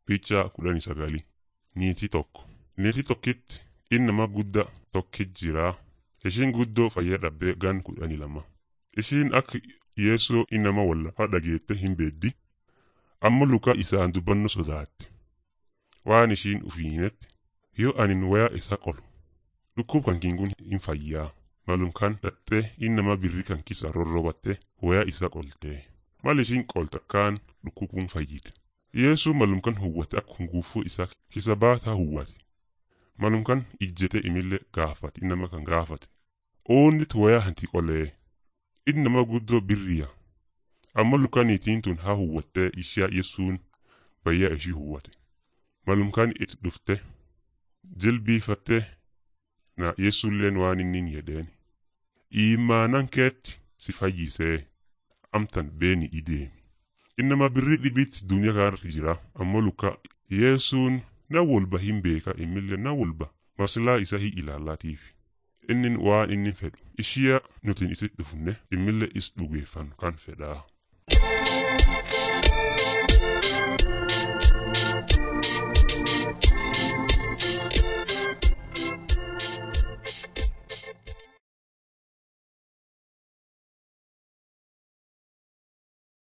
Picha 19 niitii tokko. Niitii tokkitti inni nama guddaa tokkit jira. Ishiin guddoo fayyaa dhabdee gan 12. Ishiin akka Yeesoo inni nama wallafaa dhageette hin beeddi. Amma luka isaan dubbannu sodaatte. Waan ishiin ufiinetti yoo anin wayaa isa qolu. Dhukkub kan kingun hin fayyaa. Malum kan dhattee inni nama birri kan kisa rorrobatte wayaa isa qoltee. Mal ishiin qolta kaan dhukkubun fayyite. Yeesuu malumkan huwwate akka hunguufuu isaa kisa baataa huwwate. Malumkan ijjete imillee gaafate inni nama kan gaafate. Oonnit wayaa hanti qolee. Inni nama guddoo birriya. Amma lukaniitiin tun haa huwwattee ishaa Yesuun bayyaa ishii huwwate. Malumkan itti dhufte jilbiifattee na Yesuulleen waan inni jedheen. Iimaanan keetti si fayyisee amtan beeni ideemi. Innama birrii dhibitti duniyaa kanarra jira ammoo luka Yesuun na walba hin beeka imillee na walba maslaa isa hin ilaallatiif. Innin waan inni fedhu ishiya nutin isit dhufne imillee is dhugeeffannu kan fedhaa.